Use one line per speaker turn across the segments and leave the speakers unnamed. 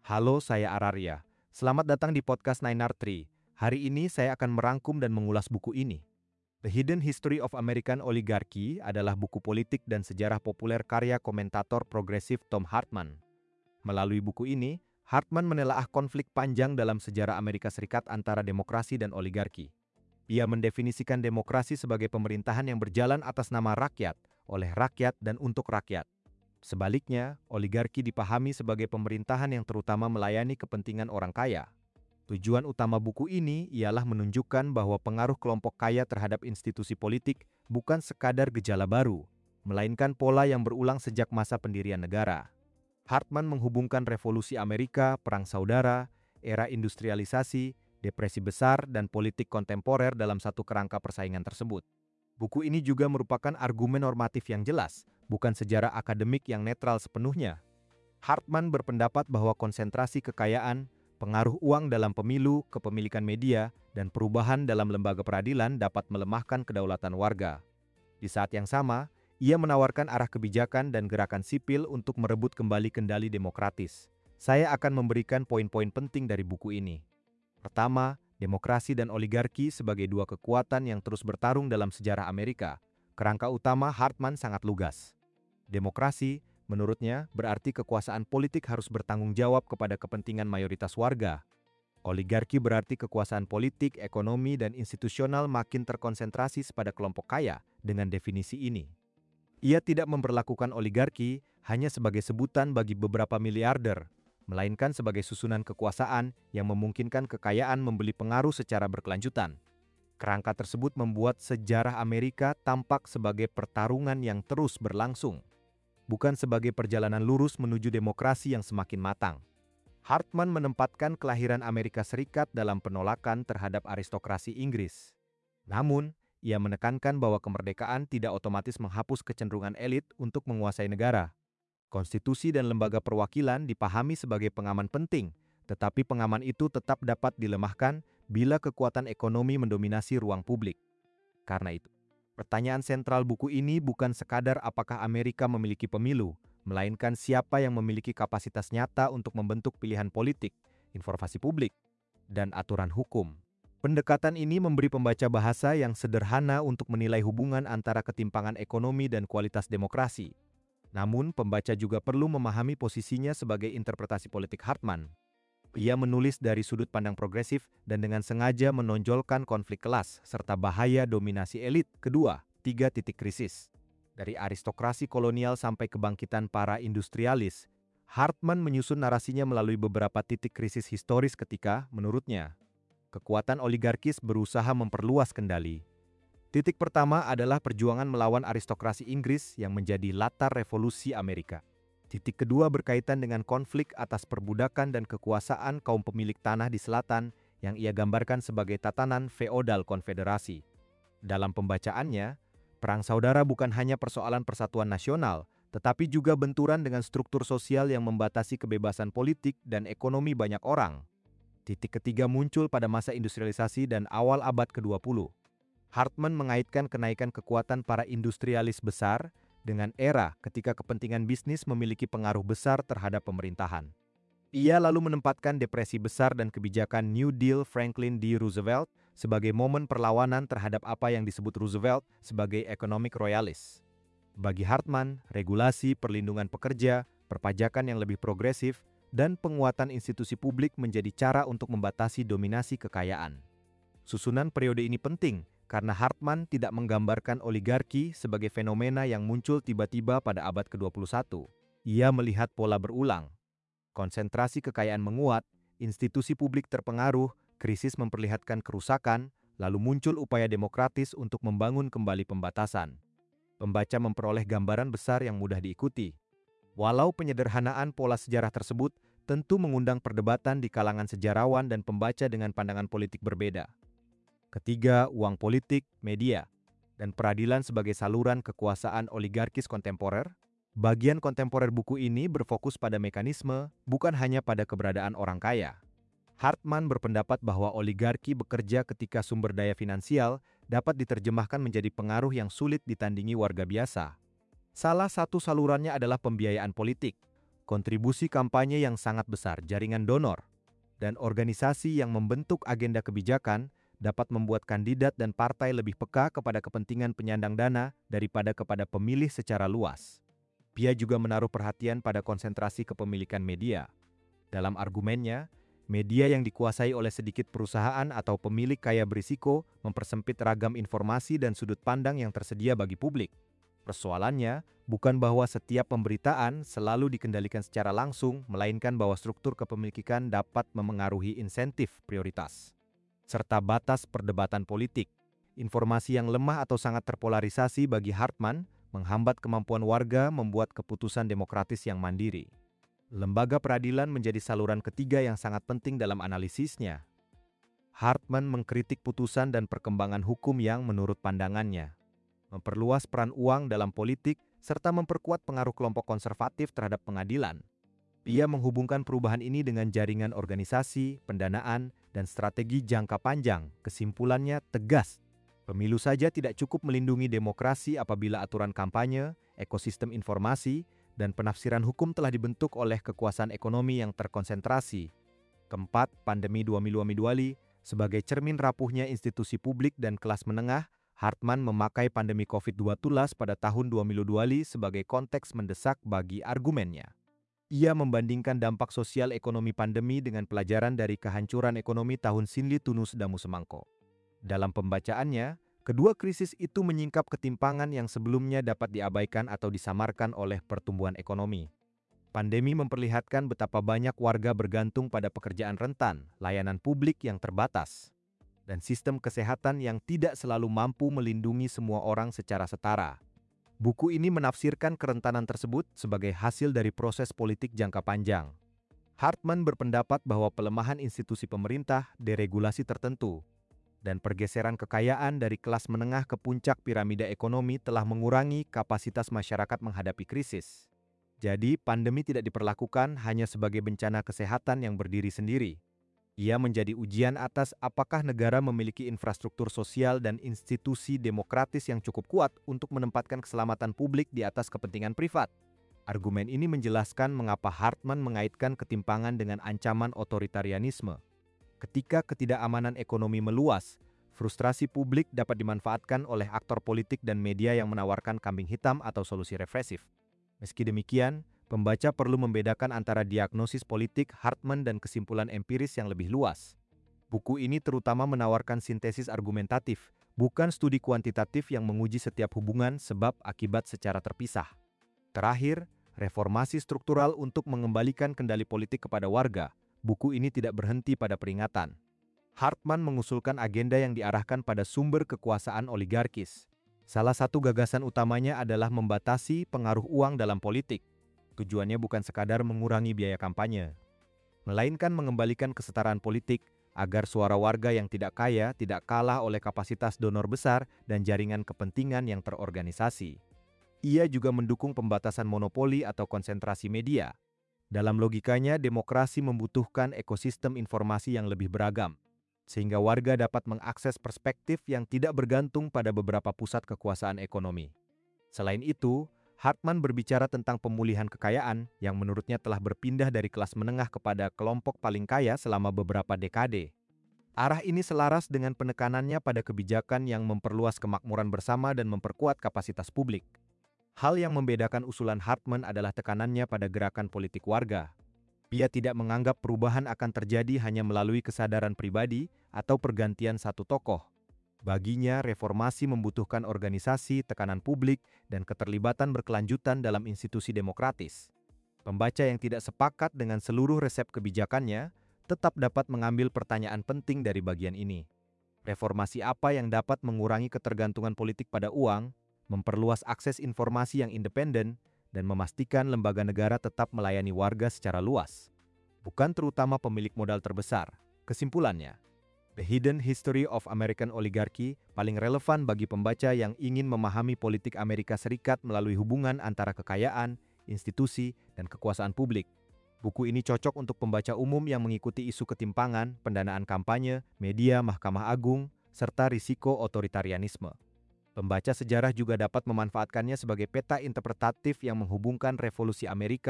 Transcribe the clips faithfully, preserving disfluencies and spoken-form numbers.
Halo, saya Araria. Selamat datang di podcast Nine R Tree. Hari ini saya akan merangkum dan mengulas buku ini. The Hidden History of American Oligarchy adalah buku politik dan sejarah populer karya komentator progresif Thom Hartman. Melalui buku ini, Hartman menelaah konflik panjang dalam sejarah Amerika Serikat antara demokrasi dan oligarki. Ia mendefinisikan demokrasi sebagai pemerintahan yang berjalan atas nama rakyat, oleh rakyat dan untuk rakyat. Sebaliknya, oligarki dipahami sebagai pemerintahan yang terutama melayani kepentingan orang kaya. Tujuan utama buku ini ialah menunjukkan bahwa pengaruh kelompok kaya terhadap institusi politik bukan sekadar gejala baru, melainkan pola yang berulang sejak masa pendirian negara. Hartman menghubungkan revolusi Amerika, perang saudara, era industrialisasi, depresi besar, dan politik kontemporer dalam satu kerangka persaingan tersebut. Buku ini juga merupakan argumen normatif yang jelas, bukan sejarah akademik yang netral sepenuhnya. Hartman berpendapat bahwa konsentrasi kekayaan, pengaruh uang dalam pemilu, kepemilikan media, dan perubahan dalam lembaga peradilan dapat melemahkan kedaulatan warga. Di saat yang sama, ia menawarkan arah kebijakan dan gerakan sipil untuk merebut kembali kendali demokratis. Saya akan memberikan poin-poin penting dari buku ini. Pertama, demokrasi dan oligarki sebagai dua kekuatan yang terus bertarung dalam sejarah Amerika. Kerangka utama Hartman sangat lugas. Demokrasi, menurutnya, berarti kekuasaan politik harus bertanggung jawab kepada kepentingan mayoritas warga. Oligarki berarti kekuasaan politik, ekonomi, dan institusional makin terkonsentrasi pada kelompok kaya dengan definisi ini. Ia tidak memperlakukan oligarki hanya sebagai sebutan bagi beberapa miliarder, melainkan sebagai susunan kekuasaan yang memungkinkan kekayaan membeli pengaruh secara berkelanjutan. Kerangka tersebut membuat sejarah Amerika tampak sebagai pertarungan yang terus berlangsung, bukan sebagai perjalanan lurus menuju demokrasi yang semakin matang. Hartman menempatkan kelahiran Amerika Serikat dalam penolakan terhadap aristokrasi Inggris. Namun, ia menekankan bahwa kemerdekaan tidak otomatis menghapus kecenderungan elit untuk menguasai negara. Konstitusi dan lembaga perwakilan dipahami sebagai pengaman penting, tetapi pengaman itu tetap dapat dilemahkan bila kekuatan ekonomi mendominasi ruang publik. Karena itu, pertanyaan sentral buku ini bukan sekadar apakah Amerika memiliki pemilu, melainkan siapa yang memiliki kapasitas nyata untuk membentuk pilihan politik, informasi publik, dan aturan hukum. Pendekatan ini memberi pembaca bahasa yang sederhana untuk menilai hubungan antara ketimpangan ekonomi dan kualitas demokrasi. Namun, pembaca juga perlu memahami posisinya sebagai interpretasi politik Hartman. Ia menulis dari sudut pandang progresif dan dengan sengaja menonjolkan konflik kelas serta bahaya dominasi elit. Kedua, tiga titik krisis. Dari aristokrasi kolonial sampai kebangkitan para industrialis, Hartman menyusun narasinya melalui beberapa titik krisis historis ketika, menurutnya, kekuatan oligarkis berusaha memperluas kendali. Titik pertama adalah perjuangan melawan aristokrasi Inggris yang menjadi latar revolusi Amerika. Titik kedua berkaitan dengan konflik atas perbudakan dan kekuasaan kaum pemilik tanah di selatan yang ia gambarkan sebagai tatanan feodal konfederasi. Dalam pembacaannya, perang saudara bukan hanya persoalan persatuan nasional, tetapi juga benturan dengan struktur sosial yang membatasi kebebasan politik dan ekonomi banyak orang. Titik ketiga muncul pada masa industrialisasi dan awal abad ke dua puluh. Hartman mengaitkan kenaikan kekuatan para industrialis besar dengan era ketika kepentingan bisnis memiliki pengaruh besar terhadap pemerintahan. Ia lalu menempatkan depresi besar dan kebijakan New Deal Franklin D. Roosevelt sebagai momen perlawanan terhadap apa yang disebut Roosevelt sebagai economic royalist. Bagi Hartman, regulasi, perlindungan pekerja, perpajakan yang lebih progresif, dan penguatan institusi publik menjadi cara untuk membatasi dominasi kekayaan. Susunan periode ini penting karena Hartman tidak menggambarkan oligarki sebagai fenomena yang muncul tiba-tiba pada abad ke dua puluh satu. Ia melihat pola berulang. Konsentrasi kekayaan menguat, institusi publik terpengaruh, krisis memperlihatkan kerusakan, lalu muncul upaya demokratis untuk membangun kembali pembatasan. Pembaca memperoleh gambaran besar yang mudah diikuti. Walau penyederhanaan pola sejarah tersebut tentu mengundang perdebatan di kalangan sejarawan dan pembaca dengan pandangan politik berbeda. Ketiga, uang politik, media, dan peradilan sebagai saluran kekuasaan oligarkis kontemporer. Bagian kontemporer buku ini berfokus pada mekanisme, bukan hanya pada keberadaan orang kaya. Hartman berpendapat bahwa oligarki bekerja ketika sumber daya finansial dapat diterjemahkan menjadi pengaruh yang sulit ditandingi warga biasa. Salah satu salurannya adalah pembiayaan politik. kontribusi kampanye yang sangat besar, jaringan donor, dan organisasi yang membentuk agenda kebijakan dapat membuat kandidat dan partai lebih peka kepada kepentingan penyandang dana daripada kepada pemilih secara luas. Pia juga menaruh perhatian pada konsentrasi kepemilikan media. Dalam argumennya, media yang dikuasai oleh sedikit perusahaan atau pemilik kaya berisiko mempersempit ragam informasi dan sudut pandang yang tersedia bagi publik. Persoalannya bukan bahwa setiap pemberitaan selalu dikendalikan secara langsung, melainkan bahwa struktur kepemilikan dapat memengaruhi insentif prioritas, serta batas perdebatan politik. Informasi yang lemah atau sangat terpolarisasi bagi Hartman menghambat kemampuan warga membuat keputusan demokratis yang mandiri. Lembaga peradilan menjadi saluran ketiga yang sangat penting dalam analisisnya. Hartman mengkritik putusan dan perkembangan hukum yang menurut pandangannya memperluas peran uang dalam politik serta memperkuat pengaruh kelompok konservatif terhadap pengadilan. Ia menghubungkan perubahan ini dengan jaringan organisasi, pendanaan, dan strategi jangka panjang. Kesimpulannya tegas. Pemilu saja tidak cukup melindungi demokrasi apabila aturan kampanye, ekosistem informasi, dan penafsiran hukum telah dibentuk oleh kekuasaan ekonomi yang terkonsentrasi. Keempat, pandemi dua ribu dua puluh sebagai cermin rapuhnya institusi publik dan kelas menengah, Hartman memakai pandemi covid dua belas pada tahun dua ribu dua puluh sebagai konteks mendesak bagi argumennya. Ia membandingkan dampak sosial ekonomi pandemi dengan pelajaran dari kehancuran ekonomi tahun Sinli Tunus Damu Semangko. Dalam pembacaannya, kedua krisis itu menyingkap ketimpangan yang sebelumnya dapat diabaikan atau disamarkan oleh pertumbuhan ekonomi. Pandemi memperlihatkan betapa banyak warga bergantung pada pekerjaan rentan, layanan publik yang terbatas, dan sistem kesehatan yang tidak selalu mampu melindungi semua orang secara setara. Buku ini menafsirkan kerentanan tersebut sebagai hasil dari proses politik jangka panjang. Hartman berpendapat bahwa pelemahan institusi pemerintah, deregulasi tertentu, dan pergeseran kekayaan dari kelas menengah ke puncak piramida ekonomi telah mengurangi kapasitas masyarakat menghadapi krisis. Jadi, pandemi tidak diperlakukan hanya sebagai bencana kesehatan yang berdiri sendiri. Ia menjadi ujian atas apakah negara memiliki infrastruktur sosial dan institusi demokratis yang cukup kuat untuk menempatkan keselamatan publik di atas kepentingan privat. Argumen ini menjelaskan mengapa Hartman mengaitkan ketimpangan dengan ancaman otoritarianisme. Ketika ketidakamanan ekonomi meluas, frustrasi publik dapat dimanfaatkan oleh aktor politik dan media yang menawarkan kambing hitam atau solusi represif. Meski demikian, pembaca perlu membedakan antara diagnosis politik Hartman dan kesimpulan empiris yang lebih luas. Buku ini terutama menawarkan sintesis argumentatif, bukan studi kuantitatif yang menguji setiap hubungan sebab akibat secara terpisah. Terakhir, reformasi struktural untuk mengembalikan kendali politik kepada warga. Buku ini tidak berhenti pada peringatan. Hartman mengusulkan agenda yang diarahkan pada sumber kekuasaan oligarkis. Salah satu gagasan utamanya adalah membatasi pengaruh uang dalam politik. Tujuannya bukan sekadar mengurangi biaya kampanye, melainkan mengembalikan kesetaraan politik agar suara warga yang tidak kaya tidak kalah oleh kapasitas donor besar dan jaringan kepentingan yang terorganisasi. Ia juga mendukung pembatasan monopoli atau konsentrasi media. Dalam logikanya, demokrasi membutuhkan ekosistem informasi yang lebih beragam, sehingga warga dapat mengakses perspektif yang tidak bergantung pada beberapa pusat kekuasaan ekonomi. Selain itu, Hartman berbicara tentang pemulihan kekayaan yang menurutnya telah berpindah dari kelas menengah kepada kelompok paling kaya selama beberapa dekade. Arah ini selaras dengan penekanannya pada kebijakan yang memperluas kemakmuran bersama dan memperkuat kapasitas publik. Hal yang membedakan usulan Hartman adalah tekanannya pada gerakan politik warga. Ia tidak menganggap perubahan akan terjadi hanya melalui kesadaran pribadi atau pergantian satu tokoh. Baginya, reformasi membutuhkan organisasi, tekanan publik, dan keterlibatan berkelanjutan dalam institusi demokratis. Pembaca yang tidak sepakat dengan seluruh resep kebijakannya tetap dapat mengambil pertanyaan penting dari bagian ini. Reformasi apa yang dapat mengurangi ketergantungan politik pada uang, memperluas akses informasi yang independen, dan memastikan lembaga negara tetap melayani warga secara luas, bukan terutama pemilik modal terbesar. Kesimpulannya, The Hidden History of American Oligarchy paling relevan bagi pembaca yang ingin memahami politik Amerika Serikat melalui hubungan antara kekayaan, institusi, dan kekuasaan publik. Buku ini cocok untuk pembaca umum yang mengikuti isu ketimpangan, pendanaan kampanye, media, Mahkamah Agung, serta risiko otoritarianisme. Pembaca sejarah juga dapat memanfaatkannya sebagai peta interpretatif yang menghubungkan revolusi Amerika,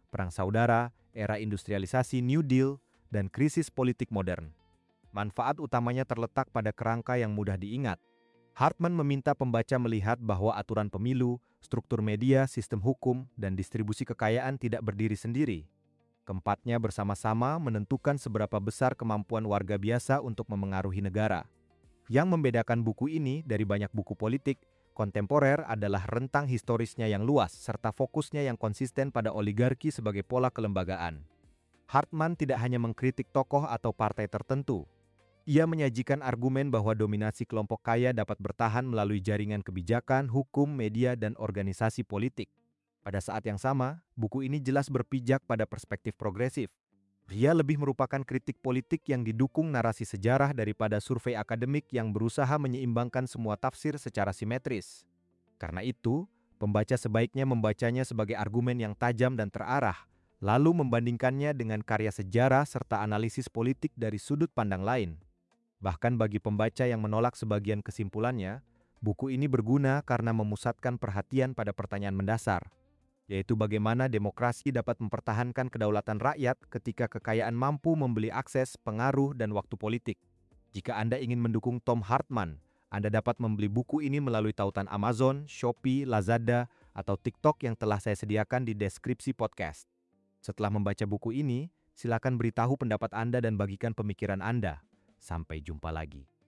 perang saudara, era industrialisasi New Deal, dan krisis politik modern. Manfaat utamanya terletak pada kerangka yang mudah diingat. Hartman meminta pembaca melihat bahwa aturan pemilu, struktur media, sistem hukum, dan distribusi kekayaan tidak berdiri sendiri. Keempatnya bersama-sama menentukan seberapa besar kemampuan warga biasa untuk memengaruhi negara. Yang membedakan buku ini dari banyak buku politik kontemporer adalah rentang historisnya yang luas serta fokusnya yang konsisten pada oligarki sebagai pola kelembagaan. Hartman tidak hanya mengkritik tokoh atau partai tertentu. Ia menyajikan argumen bahwa dominasi kelompok kaya dapat bertahan melalui jaringan kebijakan, hukum, media, dan organisasi politik. Pada saat yang sama, buku ini jelas berpijak pada perspektif progresif. Ia lebih merupakan kritik politik yang didukung narasi sejarah daripada survei akademik yang berusaha menyeimbangkan semua tafsir secara simetris. Karena itu, pembaca sebaiknya membacanya sebagai argumen yang tajam dan terarah, lalu membandingkannya dengan karya sejarah serta analisis politik dari sudut pandang lain. Bahkan bagi pembaca yang menolak sebagian kesimpulannya, buku ini berguna karena memusatkan perhatian pada pertanyaan mendasar, yaitu bagaimana demokrasi dapat mempertahankan kedaulatan rakyat ketika kekayaan mampu membeli akses, pengaruh, dan waktu politik. Jika Anda ingin mendukung Thom Hartman, Anda dapat membeli buku ini melalui tautan Amazon, Shopee, Lazada, atau TikTok yang telah saya sediakan di deskripsi podcast. Setelah membaca buku ini, silakan beritahu pendapat Anda dan bagikan pemikiran Anda. Sampai jumpa lagi.